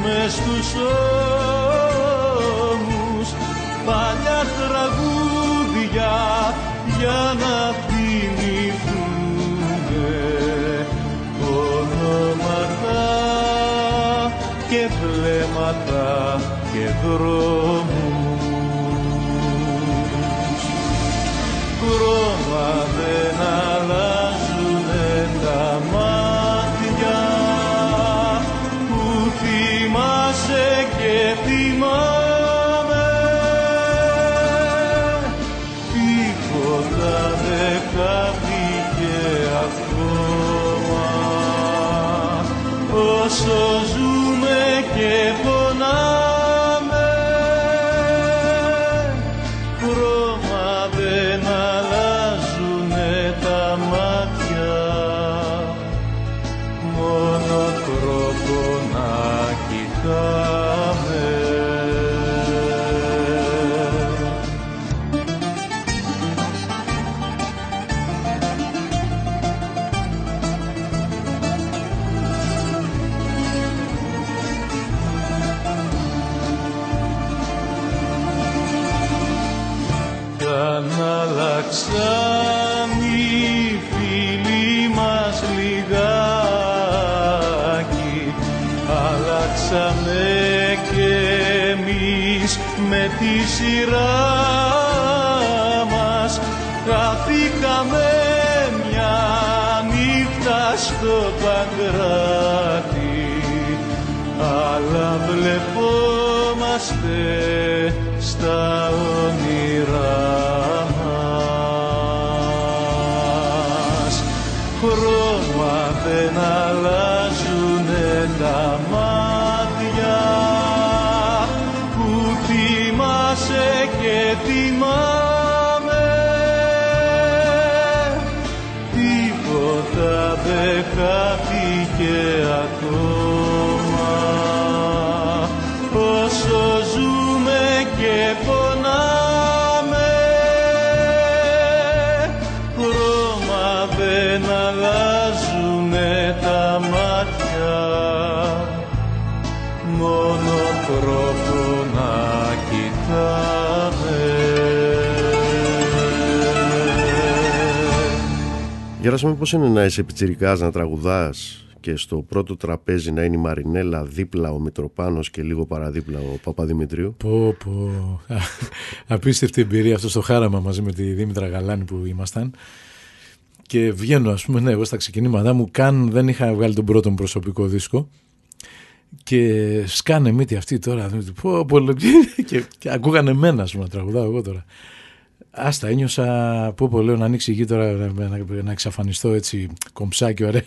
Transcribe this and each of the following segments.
μες στους ώμους παλιά τραγούδια για να θυμηθούμε ονόματα και βλέμματα και δρόμους. Χρώμα δεν αλλάζουνε τα μάτια που θυμάσαι και θυμάμαι. Τίποτα δεν χάθηκε ακόμα όσο ζούμε και πονάμε. Χρώμα δεν αλλάζουνε τα μάτια, μόνο τρόπο να κοιτάμε. Αλλάξαν οι φίλοι μας λιγάκι, αλλάξαμε και εμείς με τη σειρά μας. Χαθήκαμε μια νύχτα στο Παγκράτη, αλλά βλεπόμαστε στα όνειρά. Χρώμα δεν αλλάζουνε τα μάτια που θυμάσαι και θυμάμαι. Τίποτα δεν χάθηκε ακόμα όσο ζούμε και πονάμε. Χρώμα δεν αλλάζουνε τα μάτια, μόνο τρόπο να κοιτάμε. Γεράσιμε, πώς είναι να είσαι πιτσιρικάς, να τραγουδάς και στο πρώτο τραπέζι να είναι η Μαρινέλα, δίπλα ο Μητροπάνος και λίγο παραδίπλα ο Παπαδημητρίου? Απίστευτη εμπειρία αυτό στο Χάραμα μαζί με τη Δήμητρα Γαλάνη που ήμασταν. Και βγαίνω, ας πούμε, εγώ στα ξεκινήματά μου, καν δεν είχα βγάλει τον πρώτο μου προσωπικό δίσκο. Και σκάνε μύτη αυτή τώρα. Και ακούγανε εμένα, ας πούμε, να τραγουδάω εγώ τώρα. Άστα, ένιωσα λέω να ανοίξει η γη τώρα, να εξαφανιστώ έτσι κομψάκι, ωραία.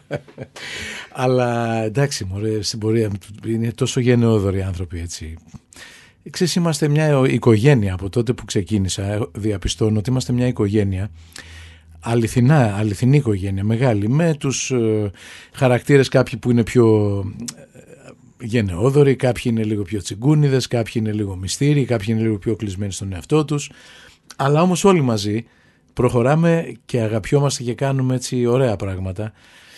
Αλλά εντάξει, μωρέ, στην πορεία είναι τόσο γενναιόδοροι άνθρωποι, έτσι. Ξέρεις, είμαστε μια οικογένεια από τότε που ξεκίνησα. Διαπιστώνω ότι είμαστε μια οικογένεια. Αληθινή οικογένεια, μεγάλη, με τους χαρακτήρες, κάποιοι που είναι πιο γενναιόδοροι, κάποιοι είναι λίγο πιο τσιγκούνιδες, κάποιοι είναι λίγο μυστήριοι, κάποιοι είναι λίγο πιο κλεισμένοι στον εαυτό τους, αλλά όμως όλοι μαζί προχωράμε και αγαπιόμαστε και κάνουμε έτσι ωραία πράγματα.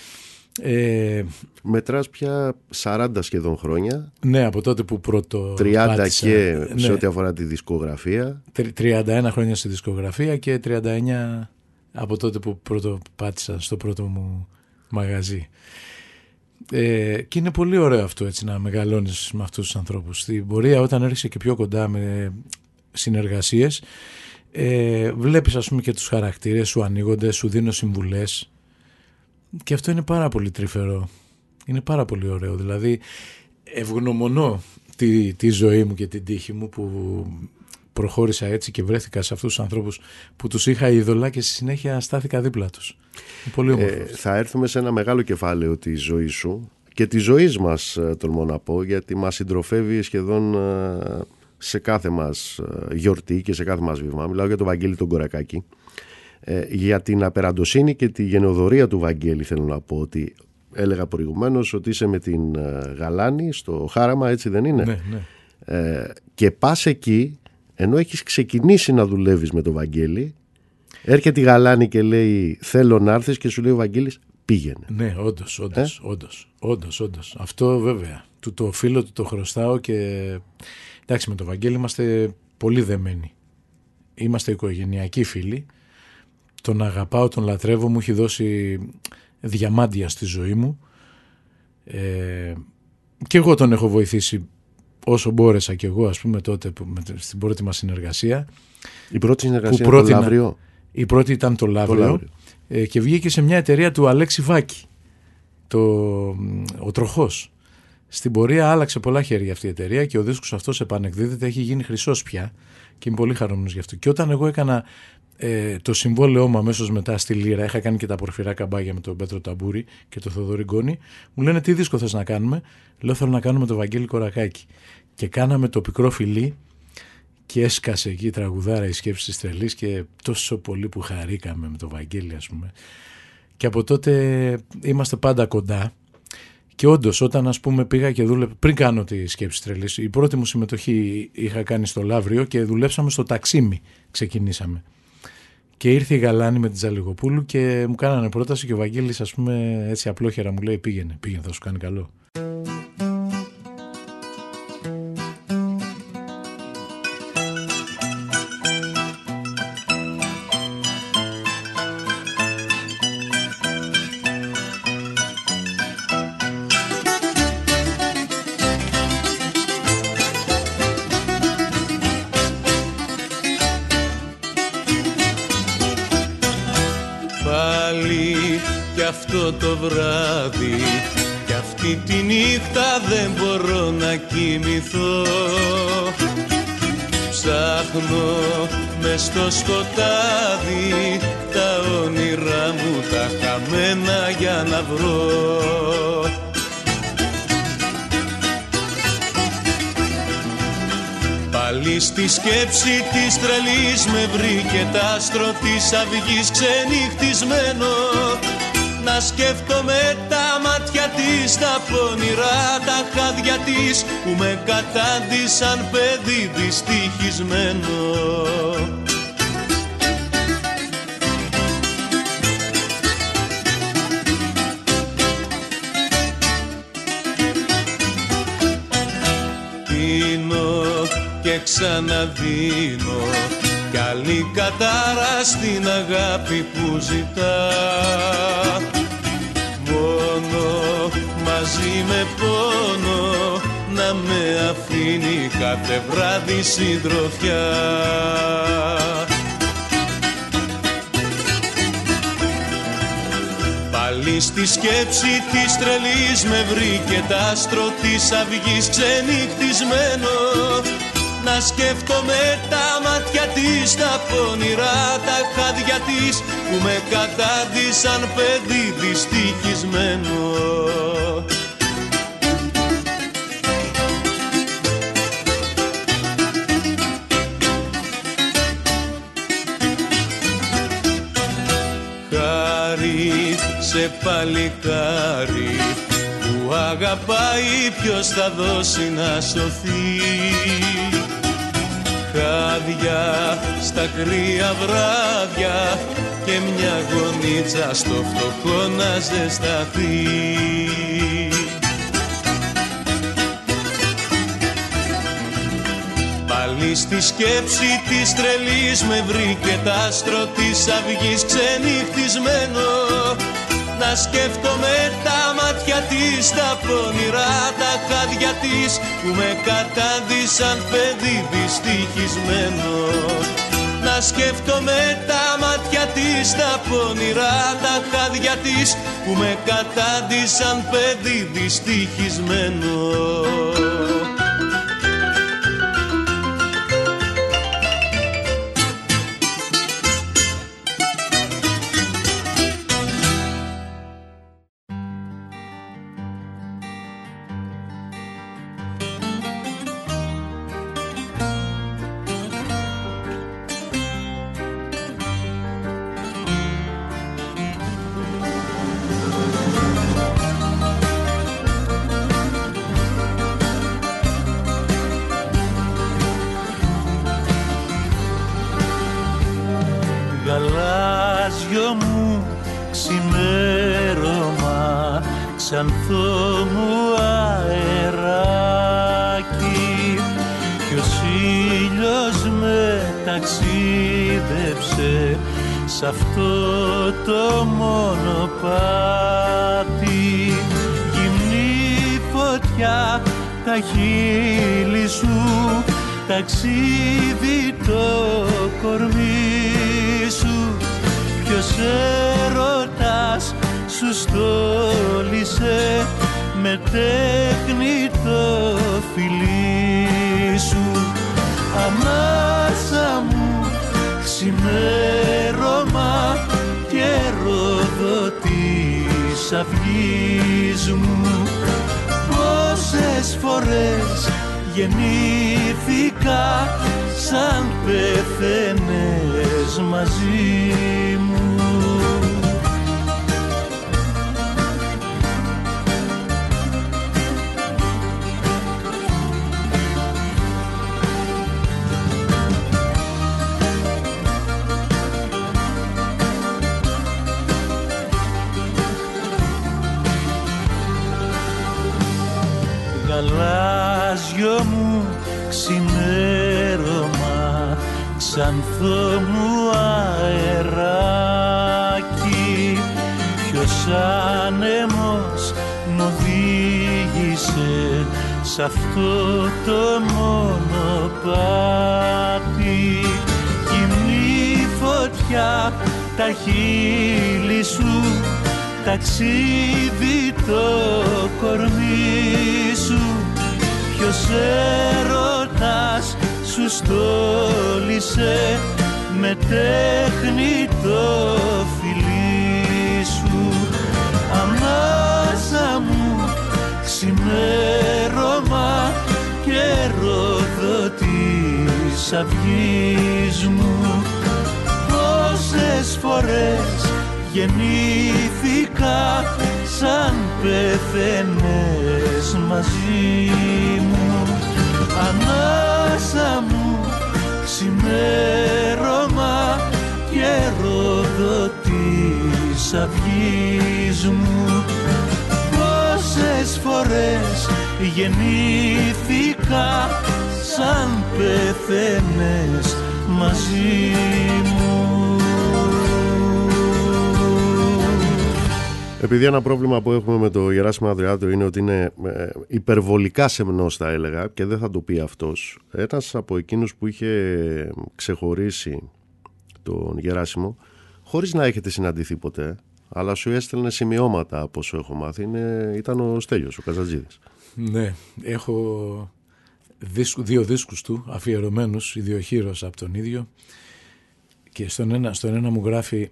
Μετράς πια 40 σχεδόν χρόνια. Ναι, από τότε που πρώτο 30 πάτησα, και ναι, σε ό,τι αφορά τη δισκογραφία. 31 χρόνια στη δισκογραφία και 39 από τότε που πρώτο πάτησα στο πρώτο μου μαγαζί. Και είναι πολύ ωραίο αυτό, έτσι, να μεγαλώνεις με αυτούς τους ανθρώπους. Στην πορεία, όταν έρχεσαι και πιο κοντά με συνεργασίες, βλέπεις, ας πούμε, και τους χαρακτήρες σου ανοίγονται, σου δίνω συμβουλές και αυτό είναι πάρα πολύ τρυφερό. Είναι πάρα πολύ ωραίο. Δηλαδή ευγνωμονώ τη ζωή μου και την τύχη μου που προχώρησα έτσι και βρέθηκα σε αυτούς τους ανθρώπους που τους είχα είδωλα και στη συνέχεια στάθηκα δίπλα τους. Πολύ όμορφο. Θα έρθουμε σε ένα μεγάλο κεφάλαιο της ζωής σου και της ζωής μας, τολμώ να πω, γιατί μας συντροφεύει σχεδόν σε κάθε μας γιορτή και σε κάθε μας βήμα. Μιλάω για τον Βαγγέλη τον Κορακάκη. Για την απεραντοσύνη και τη γενεοδορία του Βαγγέλη θέλω να πω ότι έλεγα προηγουμένως ότι είσαι με την Γαλάνη στο Χάραμα, έτσι δεν είναι? Ναι, ναι. Και πας εκεί ενώ έχεις ξεκινήσει να δουλεύεις με τον Βαγγέλη, έρχεται η Γαλάνη και λέει θέλω να έρθεις και σου λέει ο Βαγγέλης πήγαινε. Ναι, όντως. Αυτό βέβαια. Του το οφείλω, του το χρωστάω και εντάξει, με το Βαγγέλη είμαστε πολύ δεμένοι. Είμαστε οικογενειακοί φίλοι. Τον αγαπάω, τον λατρεύω, μου έχει δώσει διαμάντια στη ζωή μου. Και εγώ τον έχω βοηθήσει όσο μπόρεσα και εγώ, ας πούμε, τότε στην πρώτη μας συνεργασία. Η πρώτη συνεργασία ήταν το Λαύριο. Η πρώτη ήταν το Λαύριο. Και βγήκε σε μια εταιρεία του Αλέξη Βάκη, ο Τροχός. Στην πορεία άλλαξε πολλά χέρια αυτή η εταιρεία και ο δίσκος αυτός επανεκδίδεται, έχει γίνει χρυσός πια και είμαι πολύ χαρούμενος γι' αυτό. Και όταν εγώ έκανα το συμβόλαιό μου αμέσως μετά στη Λύρα, είχα κάνει και τα πορφυρά καμπάγια με τον Πέτρο Ταμπούρη και τον Θοδωρή Γκόνη, μου λένε τι δίσκο θες να κάνουμε. Λέω θέλω να κάνουμε το Βαγγέλη Κορακάκη. Και κάναμε το Πικρό Φιλί και έσκασε εκεί η τραγουδάρα η σκέψη της τρελής και τόσο πολύ που χαρήκαμε με το Βαγγέλη, ας πούμε. Και από τότε είμαστε πάντα κοντά. Και όντως όταν, ας πούμε, πήγα και δούλευα, πριν κάνω τη σκέψη τρελής, η πρώτη μου συμμετοχή είχα κάνει στο Λαύριο και δουλέψαμε στο Ταξίμι, ξεκινήσαμε. Και ήρθε η Γαλάνη με την Τζαλιγοπούλου και μου κάνανε πρόταση και ο Βαγγέλης, ας πούμε, έτσι απλόχερα μου λέει πήγαινε, θα σου κάνει καλό. Αυτό το βράδυ κι αυτή τη νύχτα δεν μπορώ να κοιμηθώ. Ψάχνω μες στο σκοτάδι τα όνειρά μου τα χαμένα για να βρω. Πάλι στη σκέψη της τρελής με βρήκε τ' άστρο της αυγής ξενυχτισμένο. Να σκέφτομαι τα μάτια της, τα πονηρά τα χάδια της που με κατάντησαν παιδί δυστυχισμένο. Πίνω και ξαναδίνω κι άλλη κατάρα στην αγάπη που ζητά. Μόνο μαζί με πόνο να με αφήνει κάθε βράδυ συντροφιά. Πάλι στη σκέψη της τρελής με βρήκε τ' άστρο της αυγής ξενυχτισμένο. Να σκέφτομαι τα μάτια της, τα πονηρά τα χάδια της που με κατάντησαν παιδί δυστυχισμένο. Χάρη σε παλικάρι που αγαπάει, ποιος θα δώσει να σωθεί. Χάδια στα κρύα βράδια και μια γονίτσα στο φτωχό να ζεσταθεί. Πάλι στη σκέψη της τρελής με βρήκε τ' άστρο της αυγής ξενυχτισμένο. Να σκέφτομαι τα μάτια της, τα πονηρά τα χάδια της που με κατάντησαν παιδί δυστυχισμένο. Να σκέφτομαι τα μάτια της, τα πονηρά τα χάδια της που με κατάντησαν παιδί δυστυχισμένο. ξανθό μου αεράκι, ποιος ήλιος με ταξίδεψε σ' αυτό το μονοπάτι. Γυμνή φωτιά τα χείλη σου, ταξίδι το κορμί σου, ποιος έρωτας σου στόλισε με τέχνη το φιλί σου. Ανάσα μου ξημέρωμα και ροδοτής αυγής μου, πόσες φορές γεννήθηκα σαν πεθαίνες μαζί μου. Γαλάζιο μου ξημέρωμα, ξανθό μου αεράκι, ποιος άνεμος μ' οδήγησε σ' αυτό το μονοπάτι. Γυμνή φωτιά τα χείλη σου, ταξίδι το κορμί σου, ποιος έρωτας σου στόλισε με τέχνη το φιλί σου. Ανάσα μου ξημέρωμα και ροδοτής αυγής μου, πόσες φορές γεννήθηκα σαν πεθαίνες μαζί μου. Ανάσα μου ξημέρωμα και ροδοτής αυγής μου, πόσες φορές γεννήθηκα σαν πεθαίνες μαζί μου. Επειδή ένα πρόβλημα που έχουμε με το Γεράσιμο Ανδρεάτο είναι ότι είναι υπερβολικά σεμνός, θα έλεγα, και δεν θα το πει αυτός. Ένας από εκείνους που είχε ξεχωρίσει τον Γεράσιμο, χωρίς να έχετε συναντηθεί ποτέ, αλλά σου έστελνε σημειώματα από όσο έχω μάθει, ήταν ο Στέλιος, ο Καζατζίδης. Ναι, έχω δύο δίσκους του αφιερωμένους, ιδιοχείρος από τον ίδιο, και στον ένα μου γράφει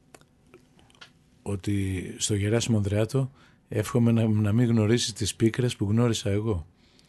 ότι στο Γεράσιμο Ανδρεάτο εύχομαι να μην γνωρίσεις τις πίκρες που γνώρισα εγώ.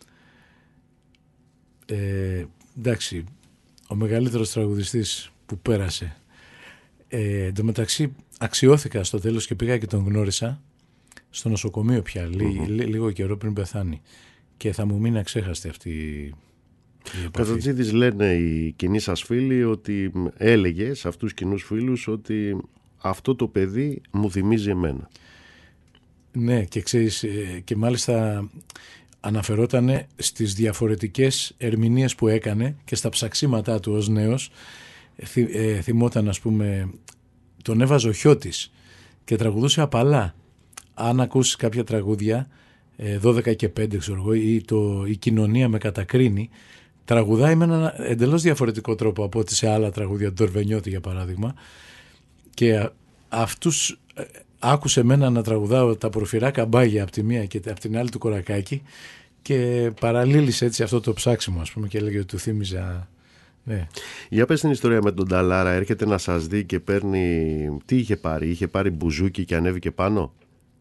Εντάξει, ο μεγαλύτερος τραγουδιστής που πέρασε. Εν τω μεταξύ αξιώθηκα στο τέλος και πήγα και τον γνώρισα στο νοσοκομείο πια, λίγο καιρό πριν πεθάνει, και θα μου μείνει αξέχαστη αυτή η επαφή. Καζατζίδης, λένε οι κοινοί σας φίλοι, ότι έλεγε σε αυτούς τους κοινούς φίλους ότι αυτό το παιδί μου θυμίζει εμένα. Ναι, και ξέρεις, και μάλιστα αναφερόταν στις διαφορετικές ερμηνείες που έκανε και στα ψαξίματά του ως νέος. Θυμόταν, ας πούμε, τον έβαζε ο Χιώτης και τραγουδούσε απαλά. Αν ακούσεις κάποια τραγούδια 12 και 5, ξέρω εγώ, ή η κοινωνία με κατακρίνει, τραγουδάει με έναν εντελώς διαφορετικό τρόπο από ό,τι σε άλλα τραγούδια, του Τορβενιώτη για παράδειγμα. Και αυτούς άκουσε εμένα να τραγουδάω τα Πορφυρά Καμπάγια από τη μία και από την άλλη του Κορακάκη, και παραλήλησε έτσι αυτό το ψάξιμο, ας πούμε, και έλεγε ότι του θύμιζα. Ναι. Για πες την ιστορία με τον Νταλάρα. Έρχεται να σας δει και παίρνει. Τι είχε πάρει? Είχε πάρει μπουζούκι και ανέβηκε πάνω.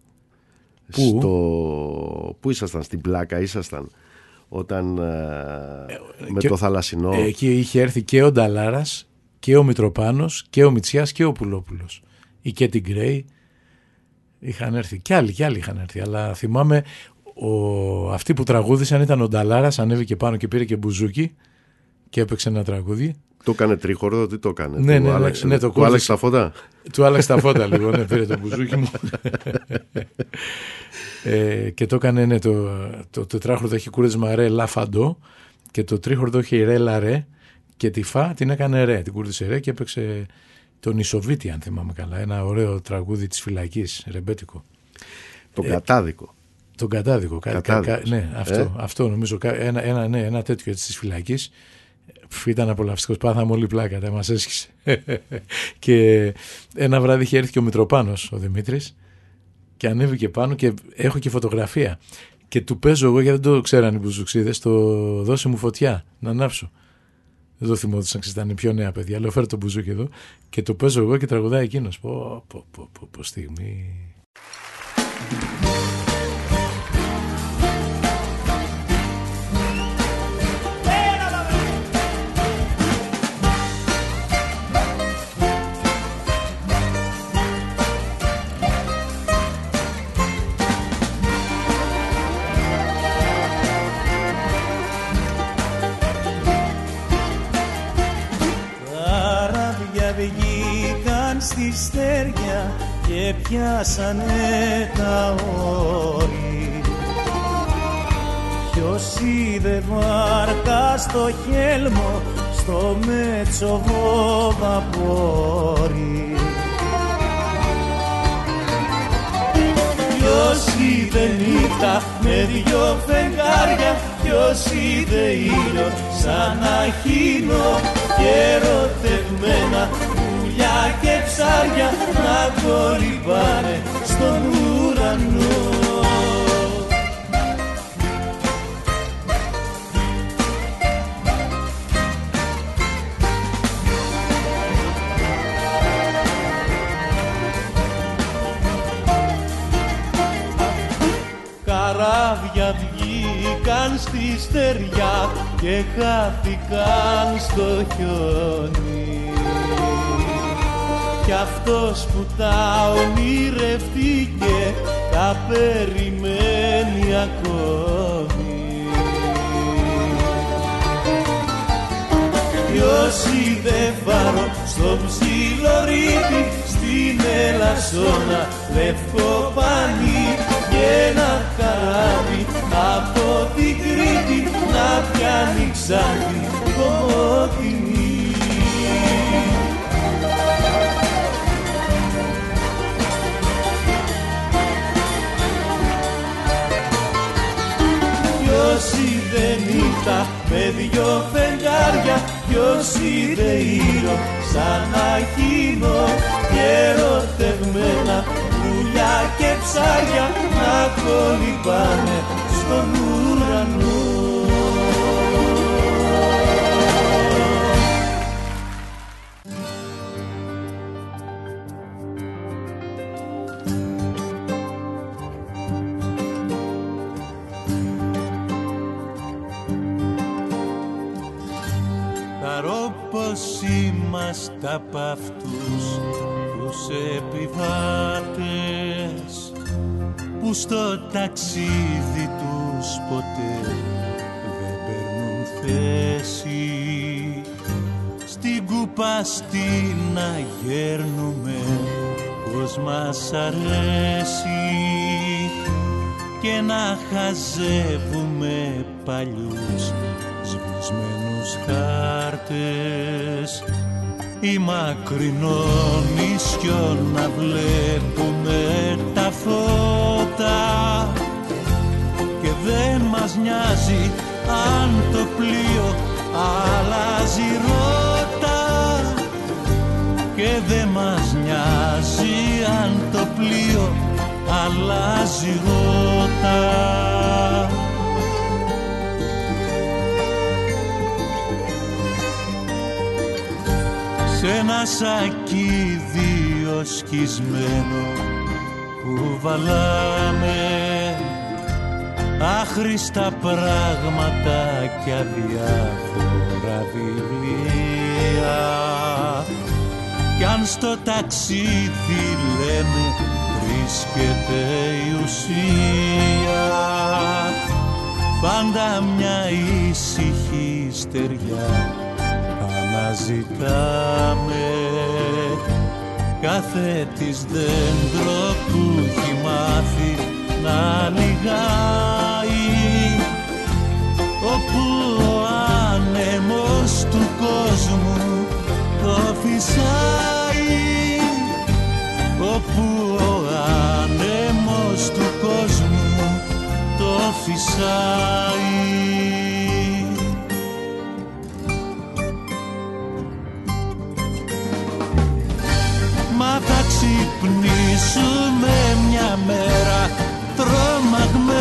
Πού ήσασταν? Στην Πλάκα ήσασταν όταν με το Θαλασσινό? Εκεί είχε έρθει και ο Νταλάρας και ο Μητροπάνος και ο Μητσιάς και ο Πουλόπουλος. Η Κέτι Γκρέι είχαν έρθει, και άλλοι είχαν έρθει, αλλά θυμάμαι αυτοί που τραγούδησαν ήταν ο Νταλάρας, ανέβηκε πάνω και πήρε και μπουζούκι και έπαιξε ένα τραγούδι. Το έκανε τρίχορδο, τι το έκανε? Ναι, του άλλαξε τα φώτα. Του άλλαξε τα φώτα λίγο, ναι, πήρε το μπουζούκι μου. Και το έκανε, το τετράχορδο έχει κούρδισμα ρε λα φαντό και το τρίχορδο έχει ρε λα ρε και τη φα την έκανε ρε, την κούρδισε ρε και έπαιξε τον Ισοβίτη, αν θυμάμαι καλά, ένα ωραίο τραγούδι της φυλακής, ρεμπέτικο. Τον κατάδικο. Τον κατάδικο. Ναι, αυτό νομίζω. Ένα τέτοιο έτσι της φυλακής. Ήταν απολαυστικός. Πάθαμε όλη πλάκα. Μας έσχισε. Και ένα βράδυ είχε έρθει και ο Μητροπάνος, ο Δημήτρης, και ανέβηκε πάνω και έχω και φωτογραφία. Και του παίζω εγώ, γιατί δεν το ξέραν οι μπουζουξίδες, το δώσε μου φωτιά να ανάψω. Δεν το θυμόντουσαν, ήταν πιο νέα παιδιά. Λέω φέρε το μπουζούκι εδώ και το παίζω εγώ και τραγουδάει εκείνος. Πω στιγμή. Στη στέρια και πιάσανε τα όρη. Ποιος είδε βάρκα στο χέλμο, στο μέτσοβο βαπόρι. Ποιος είδε νύχτα με δυο φεγγάρια, ποιος είδε ήλιο σαν αχίνο και ερωτευμένα και ψάρια να κολυμπάνε στον ουρανό. Καράβια βγήκαν στη στεριά και χάθηκαν στο χιόνι. Κι αυτός που τα ονειρευτήκε τα περιμένει ακόμη. Ποιος είδε φάρο στο ψιλορίδι, στην Ελασσόνα λευκό πανί και ένα καράβι από την Κρήτη να πιάνει Ξάνθη κομμωτινή. Ποιος είδε νύχτα με δυο φεγγάρια, ποιος είδε ήλιο σαν αχίνο και ερωτευμένα πουλιά και ψάρια να κολυμπάνε στον ουρανό. Είμαστε απ' αυτούς τους επιβάτες που στο ταξίδι τους ποτέ δεν παίρνουν θέση. Στην κουπαστή να γέρνουμε πως μας αρέσει και να χαζεύουμε παλιούς σβησμένους χάρτες ή μακρινών νησιών να βλέπουμε τα φώτα και δεν μας νοιάζει αν το πλοίο αλλάζει ρότα και δεν μας νοιάζει αν το πλοίο αλλάζει ρότα. Σ' ένα σακίδιο σκισμένο κουβαλάμε άχρηστα πράγματα και αδιάφορα βιβλία κι αν στο ταξίδι λέμε βρίσκεται η ουσία πάντα μια ήσυχη στεριά αναζητάμε κάθε της δέντρο που έχει μάθει να λιγάει, όπου ο άνεμος του κόσμου το φυσάει, όπου ο άνεμος του κόσμου το φυσάει. Μα θα ξυπνήσουμε μια μέρα τρομαγμένοι,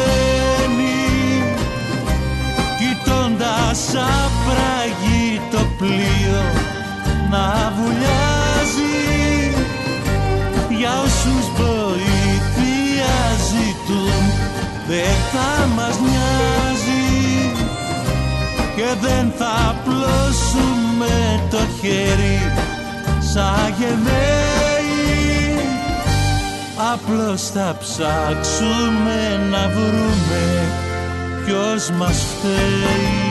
κοιτώντας απραγεί το πλοίο να βουλιάζει. Για όσους βοήθεια ζητούν δεν θα μας νοιάζει, και δεν θα πλώσουμε το χέρι σαν γενναίοι, απλώς θα ψάξουμε να βρούμε ποιος μας φταίει.